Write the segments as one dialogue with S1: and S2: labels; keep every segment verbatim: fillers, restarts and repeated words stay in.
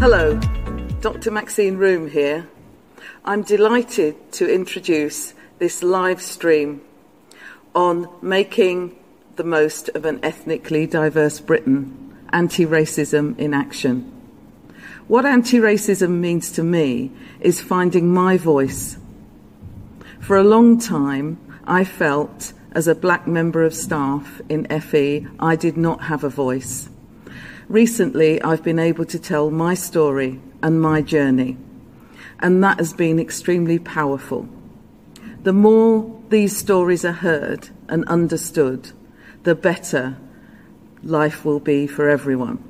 S1: Hello, Doctor Maxine Room here. I'm delighted to introduce this live stream on making the most of an ethnically diverse Britain, anti-racism in action. What anti-racism means to me is finding my voice. For a long time, I felt, as a black member of staff in F E, I did not have a voice. Recently, I've been able to tell my story and my journey, and that has been extremely powerful. The more these stories are heard and understood, the better life will be for everyone.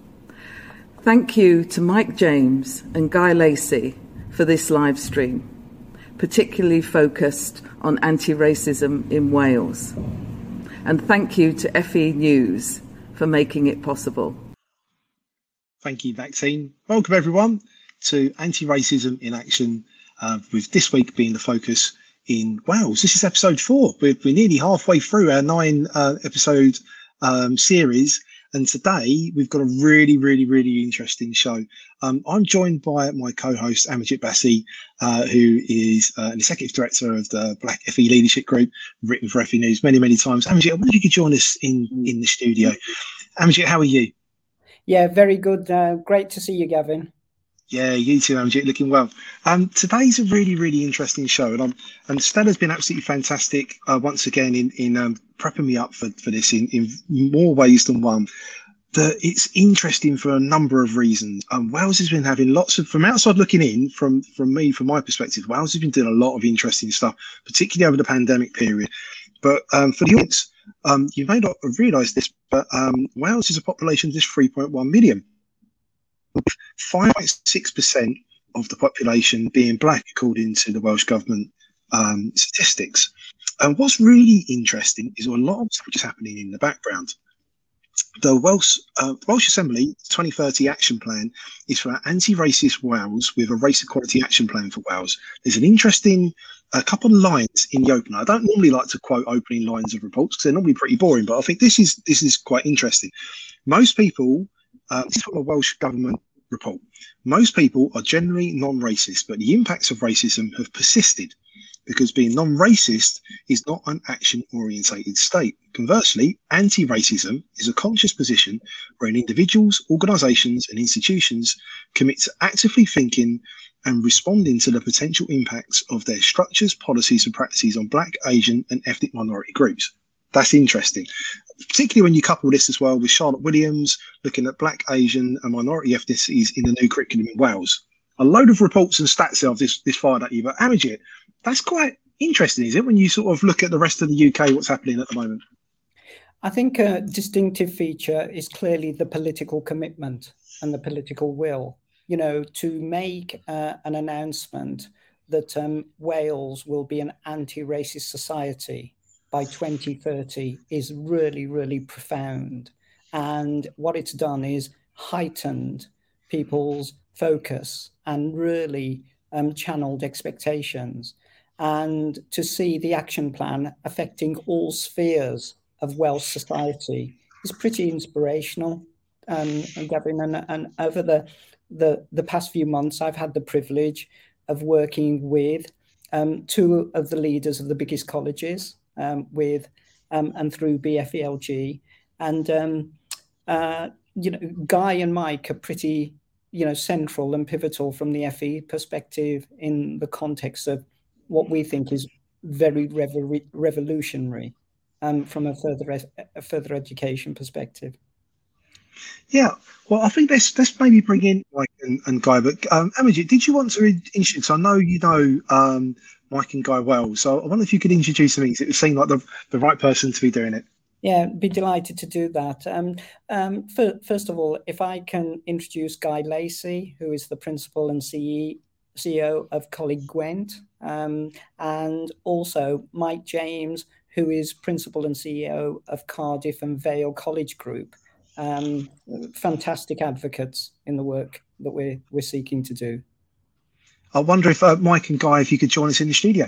S1: Thank you to Mike James and Guy Lacey for this live stream, particularly focused on anti-racism in Wales. And thank you to F E News for making it possible.
S2: Thank you, Maxine. Welcome, everyone, to Anti-Racism in Action, uh, with this week being the focus in Wales. This is episode four. We're, we're nearly halfway through our nine uh, episode um, series. And today we've got a really, really, really interesting show. Um, I'm joined by my co-host, Amarjit Bassi, uh, who is uh, an executive director of the Black F E Leadership Group, written for F E News many, many times. Amarjit, I wonder if you could join us in, in the studio. Amarjit, how are you?
S3: Yeah, very good. Uh, great to see you, Gavin.
S2: Yeah, you too, Amarjit, looking well. Um, today's a really, really interesting show, and I'm, and Stella's been absolutely fantastic uh, once again in in um, prepping me up for, for this in, in more ways than one. The, it's interesting for a number of reasons. Um, Wales has been having lots of, from outside looking in, from from me, from my perspective, Wales has been doing a lot of interesting stuff, particularly over the pandemic period. But um, for the audience, um, you may not have realised this, but um, Wales is a population of just three point one million. five point six percent of the population being black, according to the Welsh Government um, statistics. And what's really interesting is a lot of stuff is happening in the background. The Welsh, uh, Welsh Assembly twenty thirty action plan is for anti-racist Wales with a race equality action plan for Wales. There's an interesting a couple of lines in the opener. I don't normally like to quote opening lines of reports because they're normally pretty boring, but I think this is this is quite interesting. Most people, uh, this is from a Welsh government report. Most people are generally non-racist, but the impacts of racism have persisted because being non-racist is not an action-orientated state. Conversely, anti-racism is a conscious position wherein individuals, organisations and institutions commit to actively thinking and responding to the potential impacts of their structures, policies and practices on Black, Asian and ethnic minority groups. That's interesting, particularly when you couple this as well with Charlotte Williams looking at Black, Asian and minority ethnicities in the new curriculum in Wales. A load of reports and stats there I've just, just fired at you, but Amarjit, that's quite interesting, is it, when you sort of look at the rest of the U K, what's happening at the moment?
S3: I think a distinctive feature is clearly the political commitment and the political will, you know, to make uh, an announcement that um, Wales will be an anti-racist society by twenty thirty is really, really profound. And what it's done is heightened people's focus and really um, channeled expectations. And to see the action plan affecting all spheres of Welsh society is pretty inspirational. Um, and Gavin, and, and over the, the the past few months, I've had the privilege of working with um, two of the leaders of the biggest colleges, um, with um, and through B F E L G, and um, uh, you know, Guy and Mike are pretty, you know, central and pivotal from the F E perspective in the context of what we think is very revo- revolutionary um, from a further a further education perspective.
S2: Yeah, well, I think let's let's maybe bring in Mike and, and Guy. But um, Amarjit, did you want to introduce? I know you know um, Mike and Guy well, so I wonder if you could introduce them. It would seem like the the right person to be doing it.
S3: Yeah, be delighted to do that. Um, um, for, first of all, if I can introduce Guy Lacey, who is the principal and C E O of Coleg Gwent, um, and also Mike James, who is principal and C E O of Cardiff and Vale College Group. Um, fantastic advocates in the work that we're we're seeking to do.
S2: I wonder if uh, Mike and Guy, if you could join us in the studio.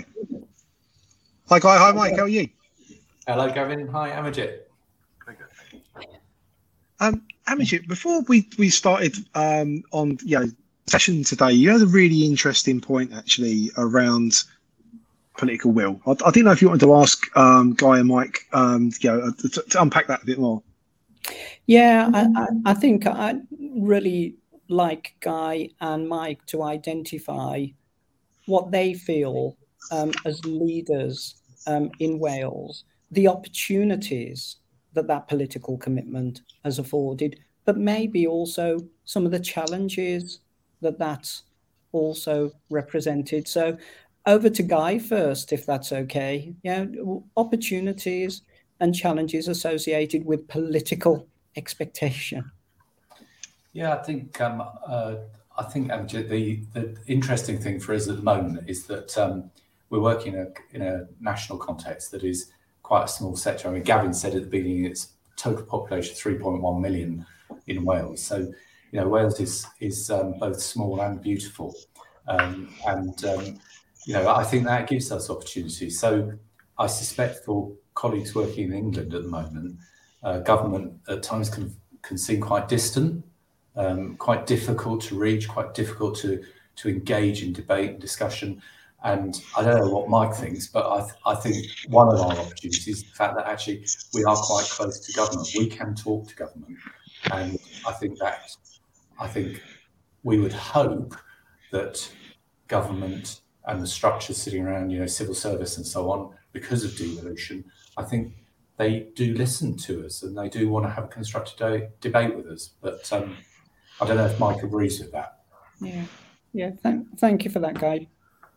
S2: Hi, Guy. Hi, Mike. How are you?
S4: Hello, Gavin. Hi, Amarjit.
S2: Um, Amajit, before we we started um, on you know session today, you had a really interesting point actually around political will. I, I didn't know if you wanted to ask um, Guy and Mike, um, you know, to, to unpack that a bit more.
S3: Yeah, I, I, I think I'd really like Guy and Mike to identify what they feel um, as leaders um, in Wales, the opportunities that that political commitment has afforded, but maybe also some of the challenges that that's also represented. So over to Guy first, if that's okay. Yeah, opportunities and challenges associated with political expectation.
S4: Yeah, I think um, uh, I think um, the the interesting thing for us at the moment is that um, we're working in a, in a national context that is quite a small sector. I mean, Gavin said at the beginning it's total population three point one million in Wales. So, you know, Wales is is um, both small and beautiful, um, and um, you know, I think that gives us opportunities. So, I suspect for colleagues working in England at the moment, uh, government at times can can seem quite distant. Um, quite difficult to reach, quite difficult to to engage in debate and discussion. And I don't know what Mike thinks, but I, th I think one of our opportunities is the fact that actually we are quite close to government. We can talk to government, and I think that I think we would hope that government and the structures sitting around, you know, civil service and so on, because of devolution, I think they do listen to us and they do want to have a constructive de debate with us. But um, I don't know if Mike agrees with that.
S3: Yeah, yeah. Thank, thank you for that, Guy.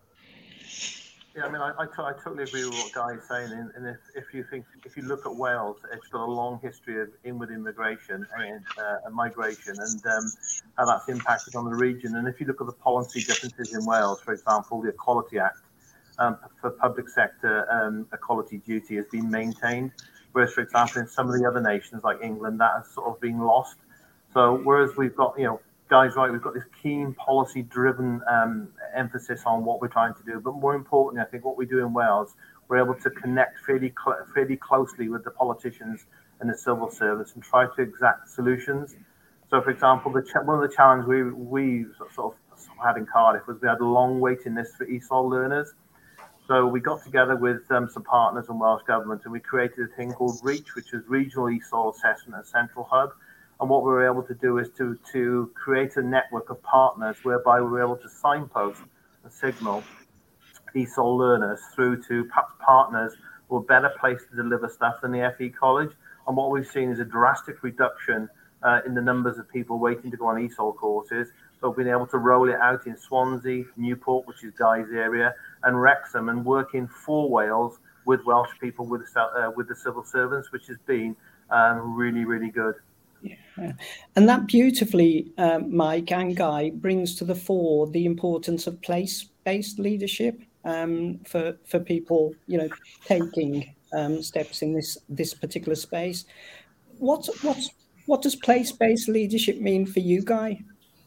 S5: Yeah, I mean, I, I, I totally agree with what Guy is saying. And, and if, if you think, if you look at Wales, it's got a long history of inward immigration and, uh, and migration, and um, how that's impacted on the region. And if you look at the policy differences in Wales, for example, the Equality Act um, for public sector um, equality duty has been maintained, whereas, for example, in some of the other nations like England, that has sort of been lost. So whereas we've got, you know, Guy's right, we've got this keen policy-driven um, emphasis on what we're trying to do, but more importantly, I think what we do in Wales, we're able to connect fairly, cl fairly closely with the politicians and the civil service and try to exact solutions. So, for example, the one of the challenges we we sort of had in Cardiff was we had a long waiting list for E S O L learners. So we got together with um, some partners in Welsh Government and we created a thing called REACH, which is Regional E S O L Assessment and Central Hub. And what we were able to do is to, to create a network of partners whereby we were able to signpost and signal E S O L learners through to perhaps partners who are better placed to deliver stuff than the F E College. And what we've seen is a drastic reduction uh, in the numbers of people waiting to go on E S O L courses. So we've been able to roll it out in Swansea, Newport, which is Guy's area, and Wrexham, and working for Wales with Welsh people, with the, uh, with the civil servants, which has been um, really, really good.
S3: Yeah. And that beautifully, um, Mike and Guy, brings to the fore the importance of place-based leadership um, for for people, you know, taking um, steps in this this particular space. What what what does place-based leadership mean for you, Guy?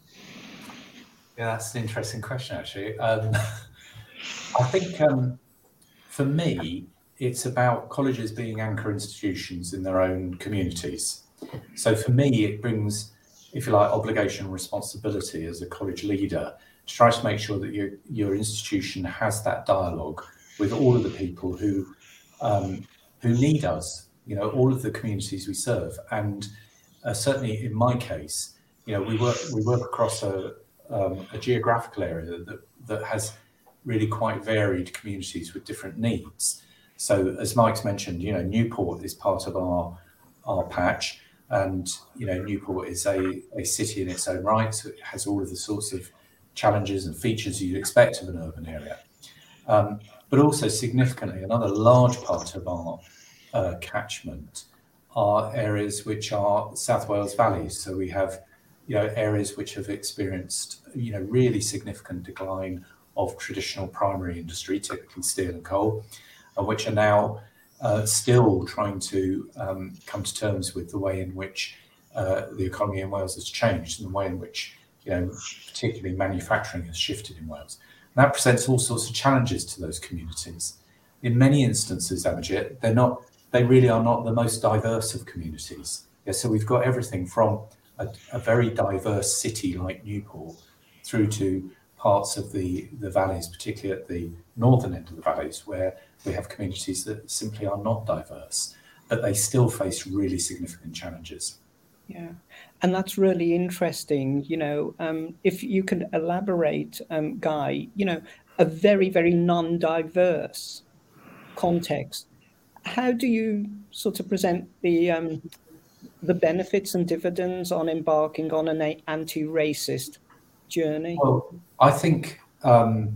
S4: Yeah, that's an interesting question, actually. Um, I think um, for me, it's about colleges being anchor institutions in their own communities. So for me, it brings, if you like, obligation and responsibility as a college leader to try to make sure that your, your institution has that dialogue with all of the people who um, who need us, you know, all of the communities we serve. And uh, certainly in my case, you know, we work we work across a, um, a geographical area that, that has really quite varied communities with different needs. So as Mike's mentioned, you know, Newport is part of our our patch. And, you know, Newport is a, a city in its own right, so it has all of the sorts of challenges and features you'd expect of an urban area. Um, but also significantly, another large part of our uh, catchment are areas which are South Wales valleys. So we have, you know, areas which have experienced, you know, really significant decline of traditional primary industry, typically steel and coal, and which are now Uh, still trying to um, come to terms with the way in which uh, the economy in Wales has changed and the way in which, you know, particularly manufacturing has shifted in Wales. And that presents all sorts of challenges to those communities. In many instances, Amajit, they're not, they really are not the most diverse of communities. Yeah, so we've got everything from a, a very diverse city like Newport through to parts of the, the valleys, particularly at the northern end of the valleys, where we have communities that simply are not diverse, but they still face really significant challenges.
S3: Yeah, and that's really interesting. You know, um, if you can elaborate, um, Guy, you know, a very, very non-diverse context, how do you sort of present the um, the benefits and dividends on embarking on an anti-racist journey?
S4: Well, I think, um,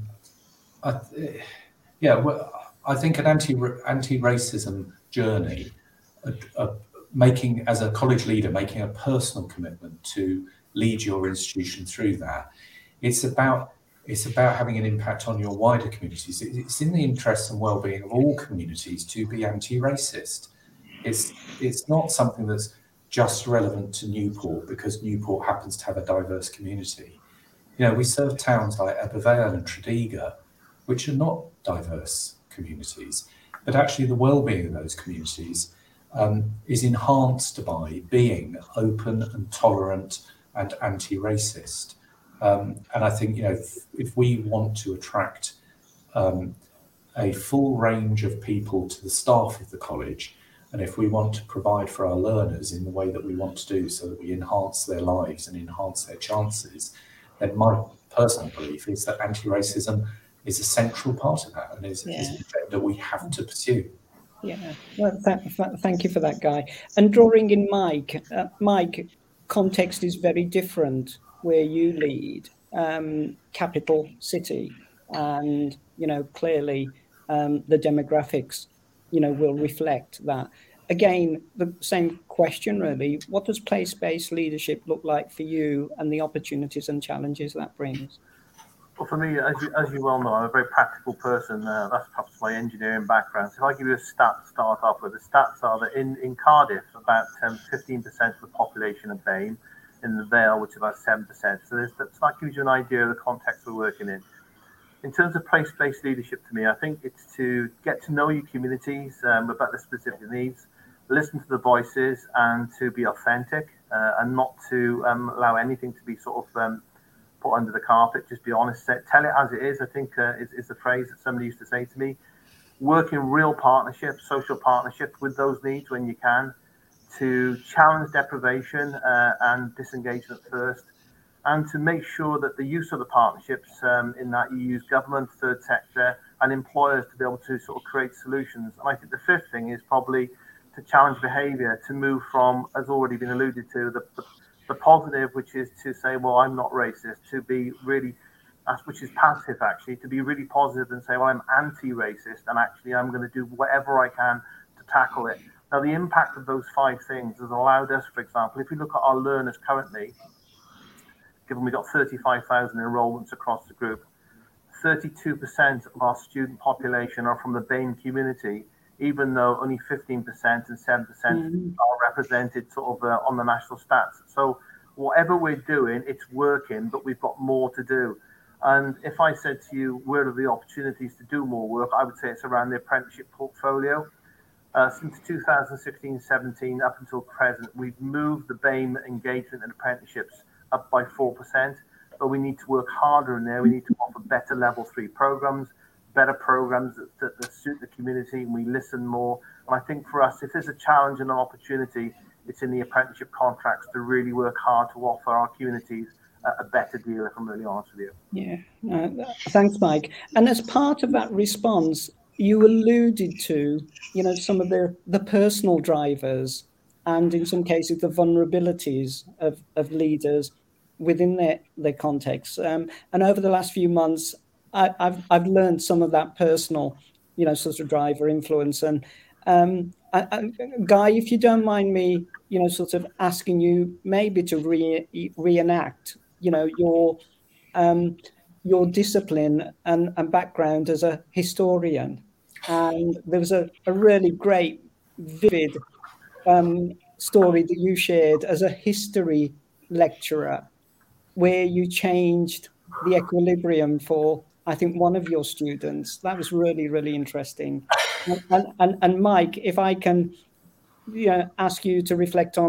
S4: I, yeah, well, I think an anti anti-racism journey, a, a, making as a college leader, making a personal commitment to lead your institution through that. It's about it's about having an impact on your wider communities. It's in the interests and well-being of all communities to be anti-racist. It's it's not something that's just relevant to Newport because Newport happens to have a diverse community. You know, we serve towns like Abervale and Tredegar, which are not diverse communities, but actually the well-being of those communities um, is enhanced by being open and tolerant and anti-racist. Um, and I think, you know, if, if we want to attract um, a full range of people to the staff of the college, and if we want to provide for our learners in the way that we want to do so that we enhance their lives and enhance their chances, then my personal belief is that anti-racism is a central part of that and is, yeah. is an agenda we have to pursue.
S3: Yeah, well, th th thank you for that, Guy. And drawing in Mike, uh, Mike, context is very different where you lead, um, capital city, and, you know, clearly um, the demographics, you know, will reflect that. Again, the same question, really. What does place-based leadership look like for you and the opportunities and challenges that brings?
S5: Well, for me, as you, as you well know, I'm a very practical person. Uh, that's perhaps my engineering background. So if I give you a stat to start off with, the stats are that in, in Cardiff, about um, fifteen percent of the population are BAME, in the Vale, which is about seven percent. So, there's, so that gives you an idea of the context we're working in. In terms of place-based leadership, to me, I think it's to get to know your communities um, about their specific needs, listen to the voices, and to be authentic, uh, and not to um, allow anything to be sort of um, put under the carpet. Just be honest, tell it as it is, I think uh, is, is the phrase that somebody used to say to me. Work in real partnership, social partnership with those needs when you can, to challenge deprivation uh, and disengagement first, and to make sure that the use of the partnerships um, in that you use government, third sector, and employers to be able to sort of create solutions. And I think the fifth thing is probably to challenge behaviour, to move from, as already been alluded to, the, the The positive, which is to say, well, I'm not racist, to be really, which is passive actually, to be really positive and say, well, I'm anti-racist, and actually I'm going to do whatever I can to tackle it. Now, the impact of those five things has allowed us, for example, if we look at our learners currently, given we've got thirty-five thousand enrollments across the group, thirty-two percent of our student population are from the BAME community, even though only fifteen percent and seven percent mm. are represented sort of uh, on the national stats. So whatever we're doing, it's working, but we've got more to do. And if I said to you, where are the opportunities to do more work, I would say it's around the apprenticeship portfolio. Uh, since two thousand sixteen seventeen up until present, we've moved the BAME engagement and apprenticeships up by four percent, but we need to work harder in there. We need to offer better level three programs, better programs that, that, that suit the community, and we listen more. And I think for us, if there's a challenge and an opportunity, it's in the apprenticeship contracts to really work hard to offer our communities a, a better deal, if I'm really honest with you.
S3: Yeah, uh, thanks, Mike. And as part of that response, you alluded to, you know, some of the, the personal drivers and in some cases the vulnerabilities of, of leaders within their, their context. Um, and over the last few months, I, I've I've learned some of that personal, you know, sort of driver influence. And um, I, I, Guy, if you don't mind me, you know, sort of asking you maybe to re, reenact, you know, your um, your discipline and, and background as a historian. And there was a, a really great, vivid um, story that you shared as a history lecturer, where you changed the equilibrium for, I think, one of your students. That was really, really interesting. And, and, and Mike, if I can, you know, ask you to reflect on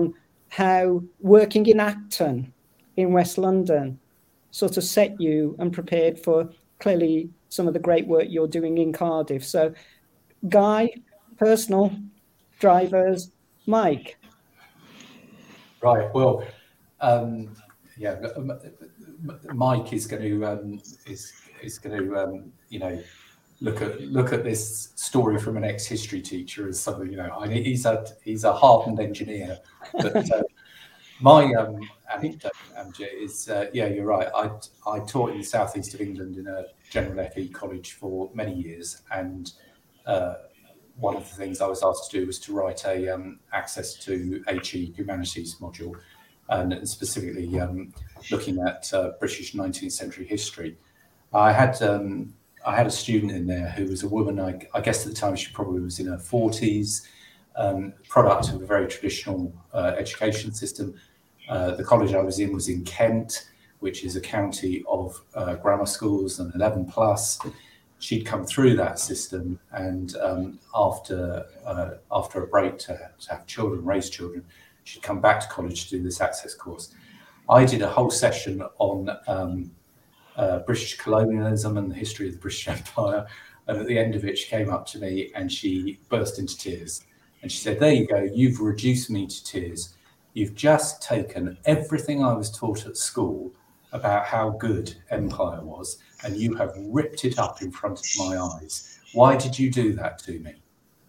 S3: how working in Acton in West London sort of set you and prepared for clearly some of the great work you're doing in Cardiff. So, Guy, personal, drivers, Mike.
S4: Right. Well, um, yeah, Mike is going to um, is is going to um, you know look at look at this story from an ex-history teacher as something, you know. I mean, he's a he's a hardened engineer, but uh, my um, anecdote, Amjad, is uh, yeah, you're right. I I taught in the southeast of England in a general F E college for many years, and uh, one of the things I was asked to do was to write a um, access to H E humanities module, and specifically um, looking at uh, British nineteenth century history. I had um, I had a student in there who was a woman. I, I guess at the time she probably was in her forties, um, product of a very traditional uh, education system. Uh, the college I was in was in Kent, which is a county of uh, grammar schools and eleven plus. She'd come through that system, and um, after uh, after a break to, to have children, raise children, she'd come back to college to do this access course. I did a whole session on um, uh, British colonialism and the history of the British Empire, and at the end of it, she came up to me and she burst into tears. And she said, "There you go, you've reduced me to tears. You've just taken everything I was taught at school about how good empire was, and you have ripped it up in front of my eyes. Why did you do that to me?"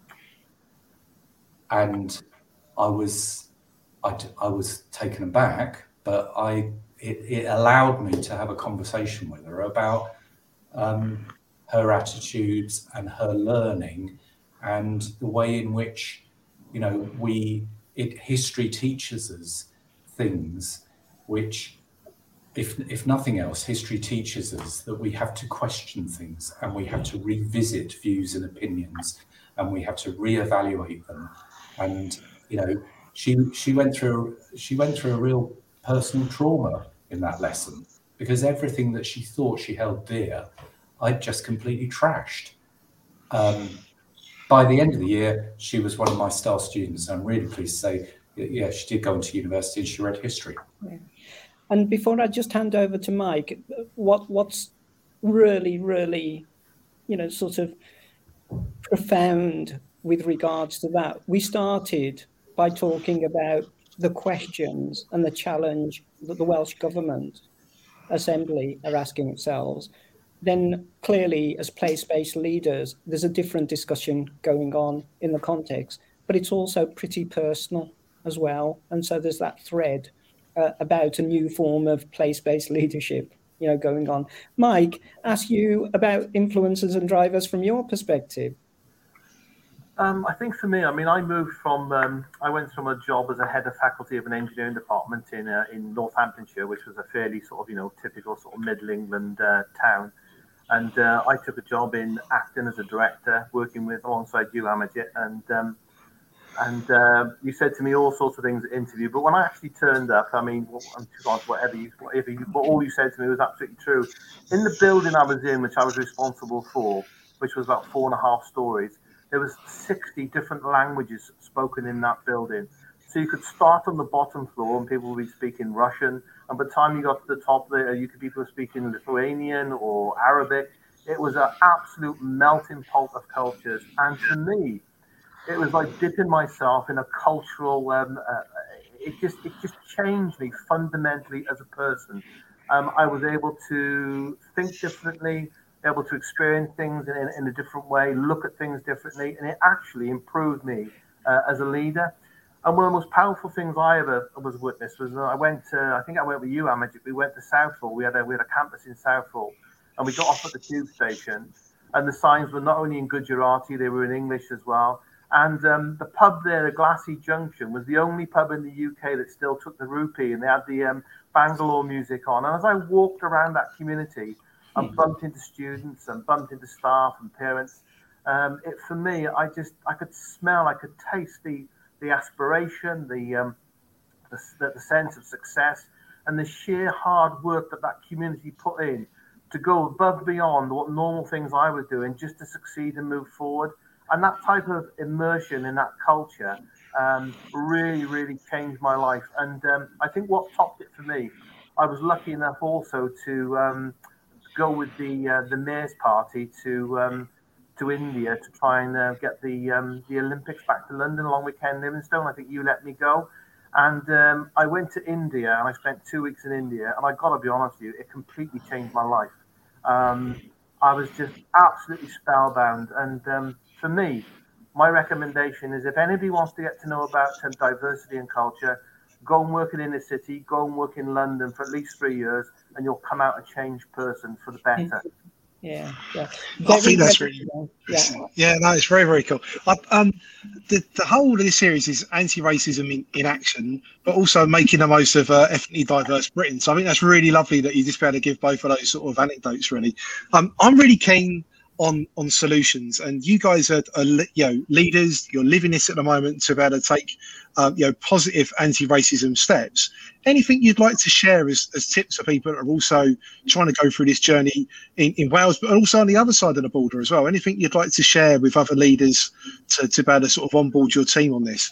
S4: And I was, I, I was taken aback, but I, it, it allowed me to have a conversation with her about um, her attitudes and her learning, and the way in which, you know, we, it, history teaches us things which, If, if nothing else, history teaches us that we have to question things, and we have to revisit views and opinions, and we have to reevaluate them. And you know, she she went through she went through a real personal trauma in that lesson, because everything that she thought she held dear, I'd just completely trashed. Um, by the end of the year, she was one of my star students. I'm really pleased to say that, yeah, she did go into university and she read history.
S3: Yeah. And before I just hand over to Mike, what what's really, really, you know, sort of profound with regards to that, we started by talking about the questions and the challenge that the Welsh Government Assembly are asking themselves. Then clearly, as place-based leaders, there's a different discussion going on in the context, but it's also pretty personal as well. And so there's that thread Uh, about a new form of place-based leadership, you know, going on. Mike, ask you about influencers and drivers from your perspective.
S5: Um, I think for me, I mean, I moved from, um, I went from a job as a head of faculty of an engineering department in uh, in Northamptonshire, which was a fairly sort of, you know, typical sort of middle England uh, town. And uh, I took a job in Acton as a director, working with alongside you, Amjad, and um, And uh, you said to me all sorts of things at interview, but when I actually turned up, I mean, whatever you, whatever you, but all you said to me was absolutely true. In the building I was in, which I was responsible for, which was about four and a half stories, there was sixty different languages spoken in that building. So you could start on the bottom floor and people would be speaking Russian, and by the time you got to the top there, you could people speaking Lithuanian or Arabic. It was an absolute melting pot of cultures, and for me, it was like dipping myself in a cultural. Um, uh, it just it just changed me fundamentally as a person. Um, I was able to think differently, able to experience things in, in a different way, look at things differently, and it actually improved me uh, as a leader. And one of the most powerful things I ever was witness was uh, I went to, I think I went with you, Amjad. We went to Southall. We had a we had a campus in Southall, and we got off at the tube station, and the signs were not only in Gujarati, they were in English as well. And um, the pub there, the Glassy Junction, was the only pub in the U K that still took the rupee, and they had the um, Bangalore music on. And as I walked around that community and bumped into students and bumped into staff and parents, um, it for me, I just I could smell, I could taste the the aspiration, the, um, the the sense of success, and the sheer hard work that that community put in to go above and beyond what normal things I was doing just to succeed and move forward. And that type of immersion in that culture um, really, really changed my life. And um, I think what topped it for me, I was lucky enough also to um, go with the uh, the mayor's party to um, to India to try and uh, get the um, the Olympics back to London along with Ken Livingstone. I think you let me go. And um, I went to India and I spent two weeks in India. And I got to be honest with you, it completely changed my life. Um, I was just absolutely spellbound. And um, for me, my recommendation is if anybody wants to get to know about um, diversity and culture, go and work in inner city, go and work in London for at least three years, and you'll come out a changed person for the better.
S3: Yeah, yeah.
S2: I think that's really,
S3: yeah.
S2: yeah, no, it's very, very cool. I, um, the the whole of this series is anti-racism in, in action, but also making the most of uh, ethnically diverse Britain. So I think that's really lovely that you just be able to give both of those sort of anecdotes. Really, um, I'm really keen on on solutions, and you guys are, are you know leaders. You're living this at the moment to be able to take um, you know positive anti-racism steps. Anything you'd like to share as, as tips for people that are also trying to go through this journey in, in Wales, but also on the other side of the border as well? Anything you'd like to share with other leaders to, to be able to sort of onboard your team on this?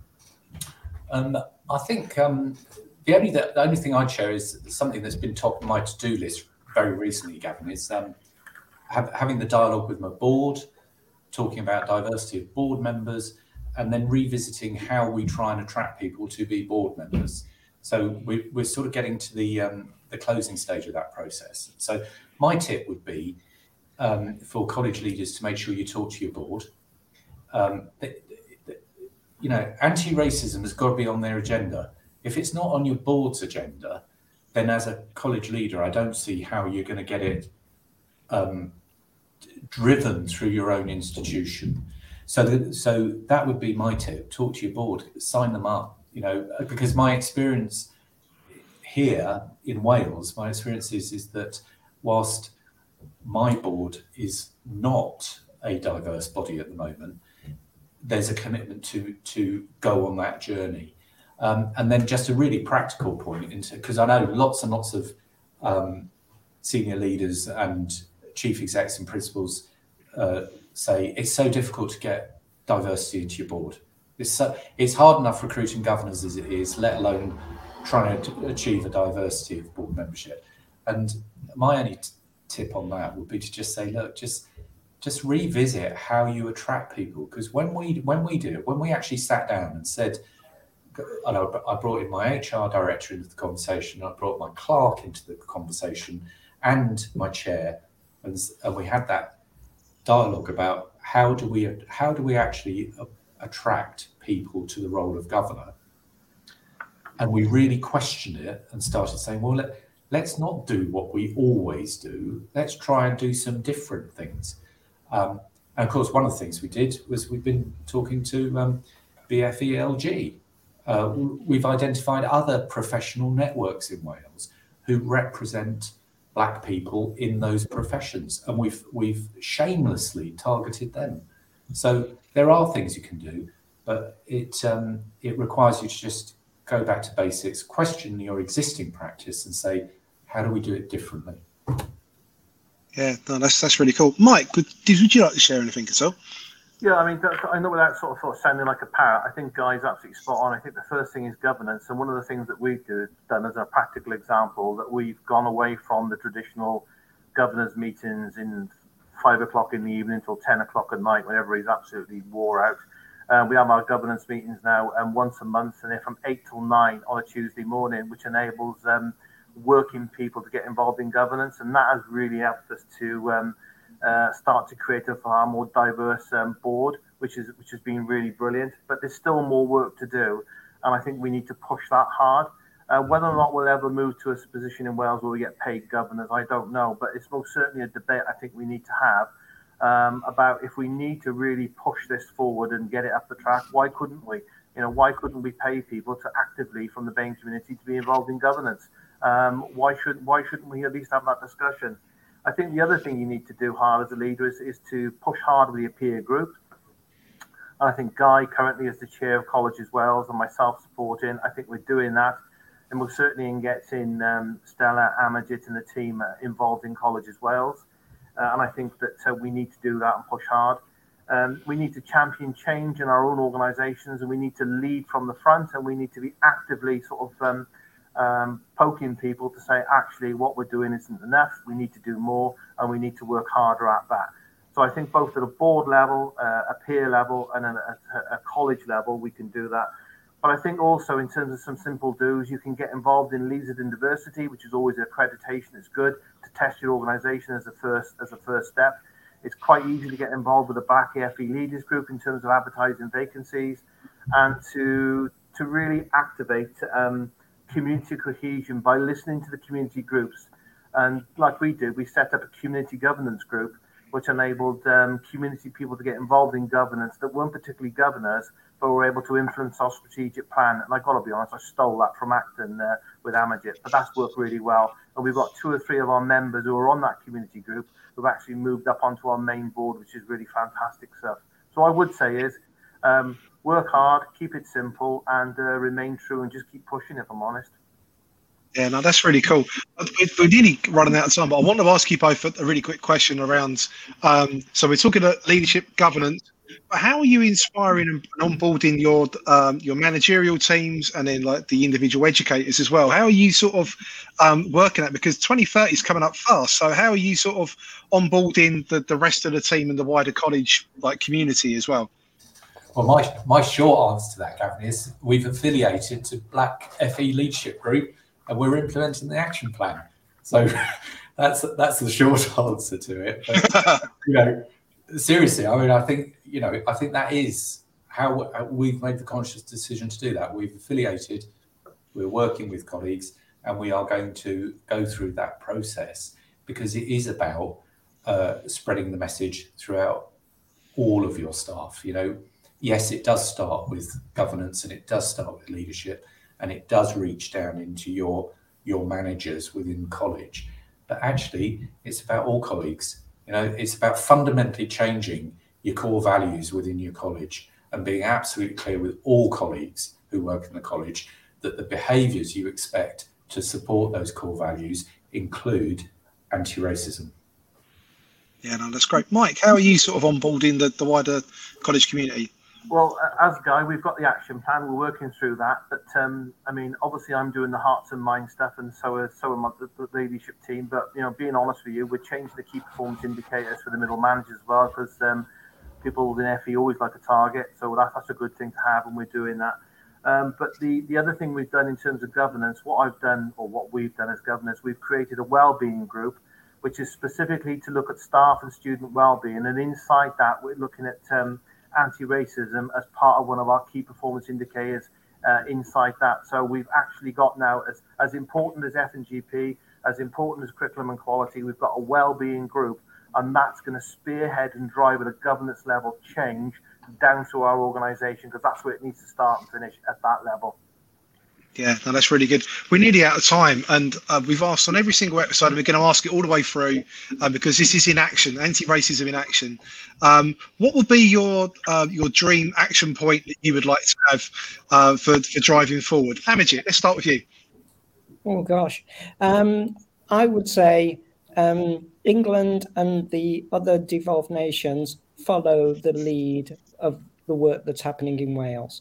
S4: Um, I think um, the only the only thing I'd share is something that's been top of my to-do list very recently, Gavin, is um, have, having the dialogue with my board, talking about diversity of board members, and then revisiting how we try and attract people to be board members. So we, we're sort of getting to the um, the closing stage of that process. So my tip would be um, for college leaders to make sure you talk to your board. Um, they, they, you know, anti-racism has got to be on their agenda. If it's not on your board's agenda, then as a college leader, I don't see how you're going to get it um, driven through your own institution. So, the, so that would be my tip. Talk to your board, sign them up. You know, because my experience here in Wales, my experience is, is that whilst my board is not a diverse body at the moment, there's a commitment to to go on that journey. Um, and then just a really practical point into, because I know lots and lots of um, senior leaders and chief execs and principals uh, say it's so difficult to get diversity into your board. It's, so, it's hard enough recruiting governors as it is, let alone trying to achieve a diversity of board membership. And my only t- tip on that would be to just say, look, just just revisit how you attract people. Because when we when we do it, when we actually sat down and said, and I, I brought in my H R director into the conversation, I brought my clerk into the conversation, and my chair, and, and we had that dialogue about how do we how do we actually attract people to the role of governor. And we really questioned it and started saying, well, let, let's not do what we always do. Let's try and do some different things. Um, and of course, one of the things we did was we've been talking to um, B F E L G. Uh, we've identified other professional networks in Wales who represent Black people in those professions, and we've we've shamelessly targeted them. So there are things you can do, but it um, it requires you to just go back to basics, question your existing practice, and say, how do we do it differently?
S2: Yeah, no, that's that's really cool. Mike, would, would you like to share anything at all?
S5: Yeah, I mean, I know without sort of, sort of sounding like a parrot, I think Guy's absolutely spot on. I think the first thing is governance. And one of the things that we've do, done as a practical example, that we've gone away from the traditional governors' meetings in five o'clock in the evening until ten o'clock at night, when everybody's absolutely wore out. Uh, we have our governance meetings now um, once a month, and they're from eight till nine on a Tuesday morning, which enables um, working people to get involved in governance. And that has really helped us to um, Uh, start to create a far more diverse um, board, which is which has been really brilliant. But there's still more work to do, and I think we need to push that hard. Uh, whether or not we'll ever move to a position in Wales where we get paid governors, I don't know. But it's most certainly a debate I think we need to have um, about if we need to really push this forward and get it up the track. Why couldn't we? You know, why couldn't we pay people to actively from the BAME community to be involved in governance? Um, why should why shouldn't we at least have that discussion? I think the other thing you need to do hard as a leader is, is to push hard with your peer group. And I think Guy currently is the chair of Colleges Wales and myself supporting. I think we're doing that. And we're certainly in getting um, Stella, Amajit and the team uh, involved in Colleges Wales. Uh, and I think that uh, we need to do that and push hard. Um, we need to champion change in our own organisations, and we need to lead from the front, and we need to be actively sort of um, um, poking people to say, actually, what we're doing isn't enough. We need to do more, and we need to work harder at that. So I think both at a board level, uh, a peer level, and at a, a college level, we can do that. But I think also in terms of some simple do's, you can get involved in Leaders in Diversity, which is always accreditation. It's good to test your organisation as a first as a first step. It's quite easy to get involved with the Black E F E Leaders Group in terms of advertising vacancies, and to to really activate um, community cohesion by listening to the community groups. And like we did, we set up a community governance group, which enabled um, community people to get involved in governance that weren't particularly governors, but were able to influence our strategic plan. And I've got to be honest, I stole that from Acton uh, with Amajit, but that's worked really well. And we've got two or three of our members who are on that community group who've actually moved up onto our main board, which is really fantastic stuff. So I would say is um, work hard, keep it simple, and uh, remain true, and just keep pushing, if I'm honest.
S2: Yeah, no, that's really cool. We're nearly running out of time, but I want to ask you both a really quick question around. Um, so we're talking about leadership, governance. But how are you inspiring and onboarding your um, your managerial teams, and then like the individual educators as well? How are you sort of um, working at? Because twenty thirty is coming up fast. So how are you sort of onboarding the, the rest of the team and the wider college like community as well?
S4: Well, my my short answer to that, Gavin, is we've affiliated to Black F E Leadership Group, and we're implementing the action plan. So that's that's the short answer to it. But, you know, seriously, I mean, I think you know, I think that is how we've made the conscious decision to do that. We've affiliated, we're working with colleagues, and we are going to go through that process because it is about uh, spreading the message throughout all of your staff. You know, yes, it does start with governance, and it does start with leadership, and it does reach down into your your managers within college. But actually, it's about all colleagues. You know, it's about fundamentally changing your core values within your college and being absolutely clear with all colleagues who work in the college that the behaviours you expect to support those core values include anti-racism.
S2: Yeah, no, that's great. Mike, how are you sort of onboarding the, the wider college community?
S5: Well, as Guy, we've got the action plan. We're working through that. But um, I mean, obviously, I'm doing the hearts and minds stuff, and so are so are my, the, the leadership team. But you know, being honest with you, we're changing the key performance indicators for the middle managers as well, because um, people within F E always like a target. So that, that's a good thing to have, and we're doing that. Um, but the the other thing we've done in terms of governance, what I've done or what we've done as governance, we've created a wellbeing group, which is specifically to look at staff and student wellbeing, and inside that, we're looking at um, anti-racism as part of one of our key performance indicators uh, inside that. So we've actually got now, as, as important as F and G P, as important as curriculum and quality, we've got a well-being group, and that's going to spearhead and drive at a governance level change down to our organisation, because that's where it needs to start and finish, at that level.
S2: Yeah, no, that's really good. We're nearly out of time, and uh, we've asked on every single episode, and we're going to ask it all the way through uh, because this is in action, anti-racism in action. Um, what would be your uh, your dream action point that you would like to have uh, for, for driving forward? Amajit, let's start with you.
S3: Oh, gosh. Um, I would say um, England and the other devolved nations follow the lead of the work that's happening in Wales.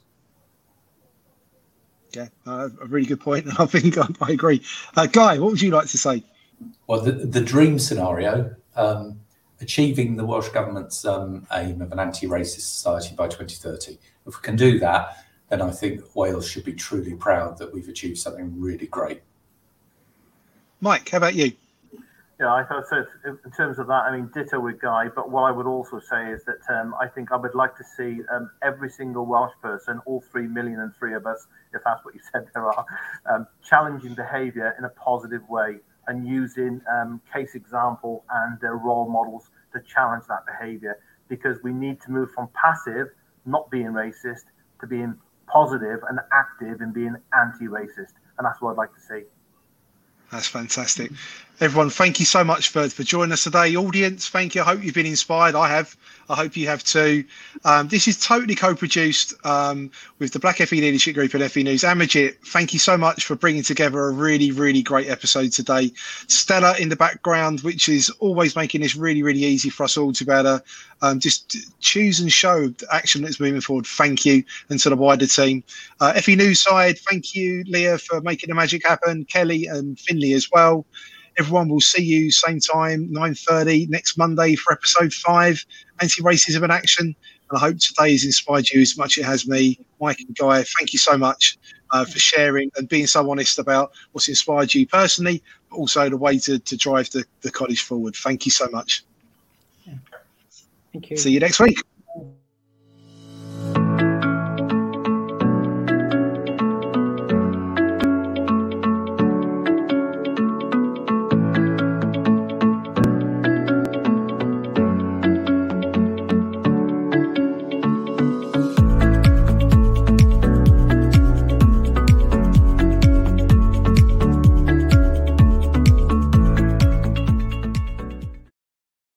S2: Yeah, uh, a really good point. I think I, I agree. Uh, Guy, what would you like to say?
S4: Well, the, the dream scenario, um, achieving the Welsh Government's um, aim of an anti-racist society by twenty thirty. If we can do that, then I think Wales should be truly proud that we've achieved something really great.
S2: Mike, how about you?
S5: Yeah, I thought so. In terms of that, I mean, ditto with Guy. But what I would also say is that um, I think I would like to see um, every single Welsh person, all three million and three of us, if that's what you said there are, um, challenging behaviour in a positive way and using um, case example and uh, role models to challenge that behaviour. Because we need to move from passive, not being racist, to being positive and active and being anti-racist. And that's what I'd like to see.
S2: That's fantastic. Everyone, thank you so much for, for joining us today. Audience, thank you. I hope you've been inspired. I have. I hope you have too. Um, this is totally co-produced um, with the Black F E Leadership Group at F E News. Amajit, thank you so much for bringing together a really, really great episode today. Stella in the background, which is always making this really, really easy for us all to be able to um, just choose and show the action that's moving forward. Thank you. And to the wider team. Uh, F E News side, thank you, Leah, for making the magic happen. Kelly and Finley as well. Everyone, will see you same time, nine thirty next Monday for episode five, Anti-Racism in Action. And I hope today has inspired you as much as it has me. Mike and Guy, thank you so much uh, for sharing and being so honest about what's inspired you personally, but also the way to, to drive the, the college forward. Thank you so much.
S3: Thank you.
S2: See you next week.